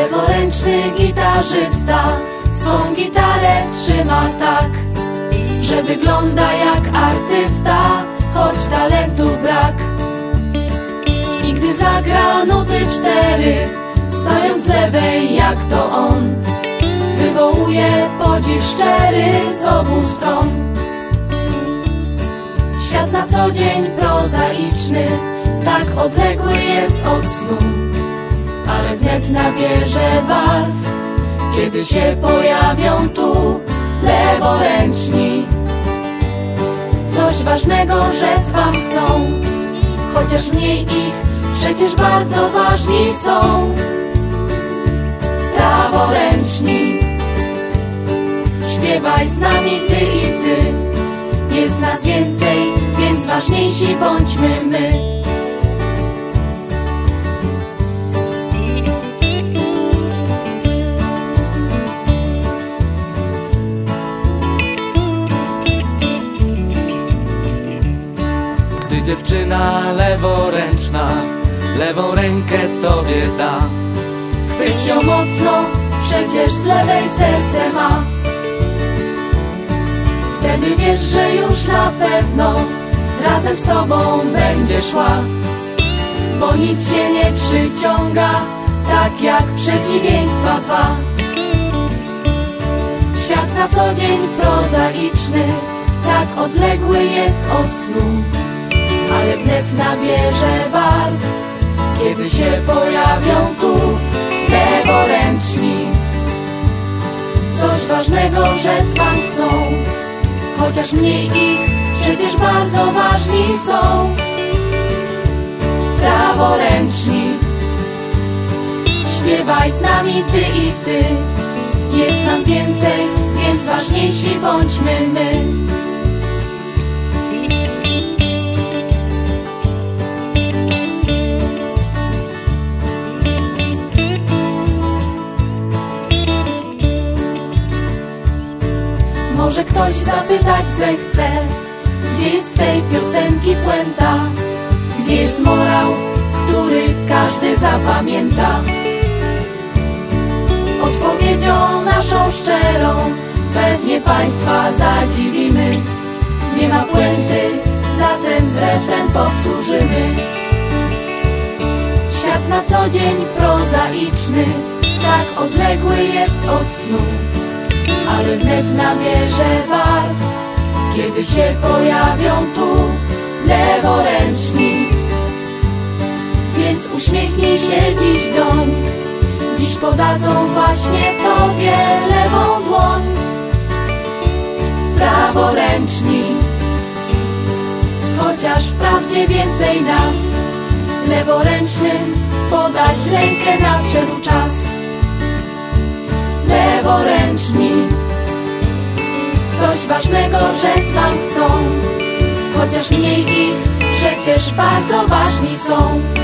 Leworęczny gitarzysta swą gitarę trzyma tak, że wygląda jak artysta, choć talentu brak. I gdy zagra nuty 4, stojąc z lewej jak to on, wywołuje podziw szczery z obu stron. Świat na co dzień prozaiczny, tak odległy jest od snu, ale wnet nabierze barw, kiedy się pojawią tu leworęczni. Coś ważnego rzec wam chcą, chociaż mniej ich przecież bardzo ważni są. Praworęczni, śpiewaj z nami ty i ty. Jest nas więcej, więc ważniejsi bądźmy my. Gdy dziewczyna leworęczna lewą rękę tobie da, chwyć ją mocno, przecież z lewej serce ma. Wtedy wiesz, że już na pewno razem z tobą będzie szła, bo nic się nie przyciąga tak jak przeciwieństwa dwa. Świat na co dzień prozaiczny, tak odległy jest od snu, ale wnet nabierze barw, kiedy się pojawią tu leworęczni. Coś ważnego rzec wam chcą, chociaż mniej ich przecież bardzo ważni są. Praworęczni, śpiewaj z nami ty i ty. Jest nas więcej, więc ważniejsi bądźmy my. Może ktoś zapytać zechce, gdzie jest tej piosenki puenta, gdzie jest morał, który każdy zapamięta. Odpowiedzią naszą szczerą pewnie państwa zadziwimy. Nie ma puenty, zatem refren powtórzymy. Świat na co dzień prozaiczny, tak odległy jest od snu, ale wnet nabierze barw, kiedy się pojawią tu leworęczni. Więc uśmiechnij się dziś doń, dziś podadzą właśnie tobie lewą dłoń. Praworęczni, chociaż wprawdzie więcej nas, leworęcznym podać rękę nadszedł czas. Leworęczni, coś ważnego rzec wam chcą, chociaż mniej ich przecież bardzo ważni są.